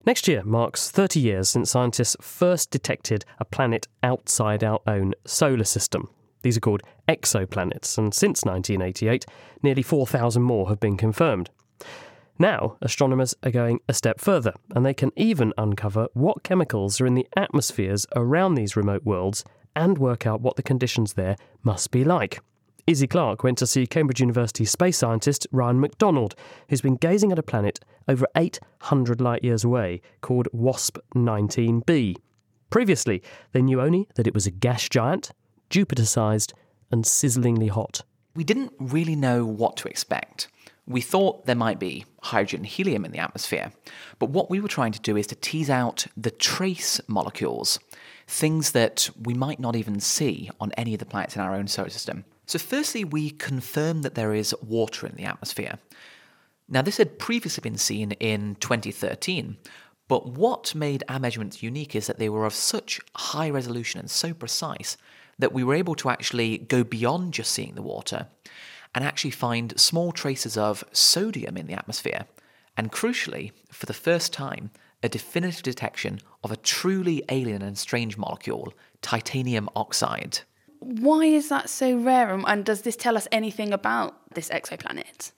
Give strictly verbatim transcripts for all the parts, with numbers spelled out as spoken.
Next year marks thirty years since scientists first detected a planet outside our own solar system. These are called exoplanets, and since nineteen eighty-eight, nearly four thousand more have been confirmed. Now, astronomers are going a step further, and they can even uncover what chemicals are in the atmospheres around these remote worlds and work out what the conditions there must be like. Izzy Clark went to see Cambridge University space scientist Ryan McDonald, who's been gazing at a planet over eight hundred light-years away called WASP nineteen b. Previously, they knew only that it was a gas giant, Jupiter-sized and sizzlingly hot. We didn't really know what to expect. We thought there might be hydrogen and helium in the atmosphere, but what we were trying to do is to tease out the trace molecules, things that we might not even see on any of the planets in our own solar system. So firstly, we confirmed that there is water in the atmosphere. Now, this had previously been seen in twenty thirteen, but what made our measurements unique is that they were of such high resolution and so precise that we were able to actually go beyond just seeing the water and actually find small traces of sodium in the atmosphere, and crucially, for the first time, a definitive detection of a truly alien and strange molecule, titanium oxide. Why is that so rare, and does this tell us anything about this exoplanet?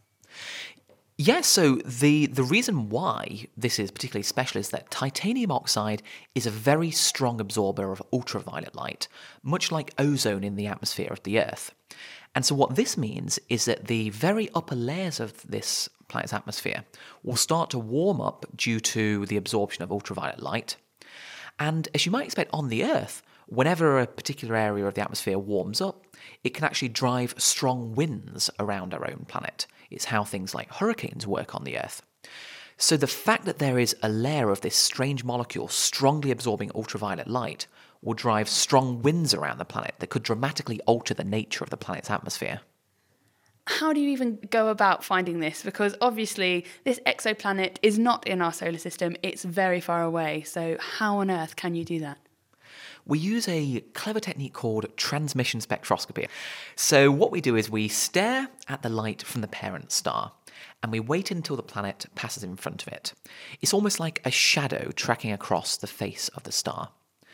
Yes, so the, the reason why this is particularly special is that titanium oxide is a very strong absorber of ultraviolet light, much like ozone in the atmosphere of the Earth. And so what this means is that the very upper layers of this planet's atmosphere will start to warm up due to the absorption of ultraviolet light. And as you might expect on the Earth, whenever a particular area of the atmosphere warms up, it can actually drive strong winds around our own planet. It's how things like hurricanes work on the Earth. So the fact that there is a layer of this strange molecule strongly absorbing ultraviolet light will drive strong winds around the planet that could dramatically alter the nature of the planet's atmosphere. How do you even go about finding this? Because obviously this exoplanet is not in our solar system, it's very far away. So how on earth can you do that? We use a clever technique called transmission spectroscopy. So what we do is we stare at the light from the parent star and we wait until the planet passes in front of it. It's almost like a shadow tracking across the face of the star.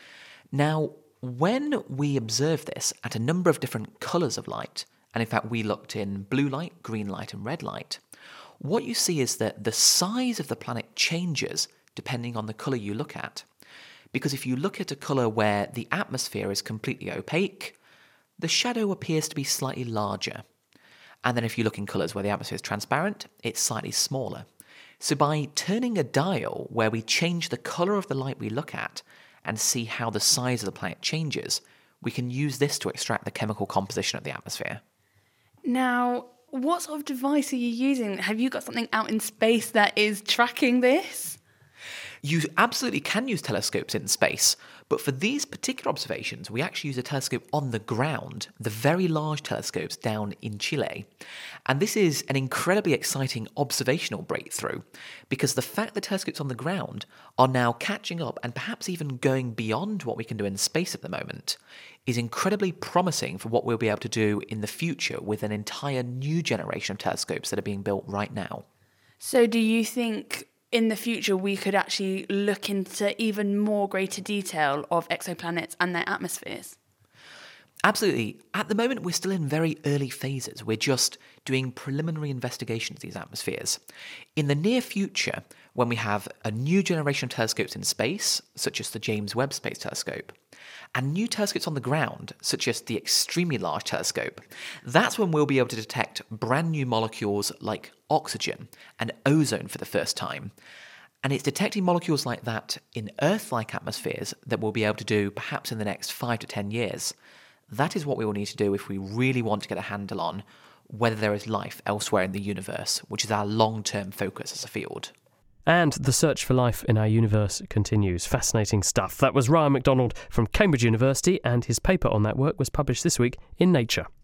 Now, when we observe this at a number of different colours of light, and in fact we looked in blue light, green light and red light, what you see is that the size of the planet changes depending on the colour you look at. Because if you look at a colour where the atmosphere is completely opaque, the shadow appears to be slightly larger. And then if you look in colours where the atmosphere is transparent, it's slightly smaller. So by turning a dial where we change the colour of the light we look at and see how the size of the planet changes, we can use this to extract the chemical composition of the atmosphere. Now, what sort of device are you using? Have you got something out in space that is tracking this? You absolutely can use telescopes in space, but for these particular observations, we actually use a telescope on the ground, the very large telescopes down in Chile. And this is an incredibly exciting observational breakthrough, because the fact that telescopes on the ground are now catching up and perhaps even going beyond what we can do in space at the moment is incredibly promising for what we'll be able to do in the future with an entire new generation of telescopes that are being built right now. So do you think in the future we could actually look into even more greater detail of exoplanets and their atmospheres? Absolutely. At the moment, we're still in very early phases. We're just doing preliminary investigations of these atmospheres. In the near future, when we have a new generation of telescopes in space, such as the James Webb Space Telescope, and new telescopes on the ground, such as the Extremely Large Telescope, that's when we'll be able to detect brand new molecules like oxygen and ozone for the first time. And it's detecting molecules like that in Earth-like atmospheres that we'll be able to do perhaps in the next five to ten years. That is what we will need to do if we really want to get a handle on whether there is life elsewhere in the universe, which is our long-term focus as a field. And the search for life in our universe continues. Fascinating stuff. That was Ryan McDonald from Cambridge University, and his paper on that work was published this week in Nature.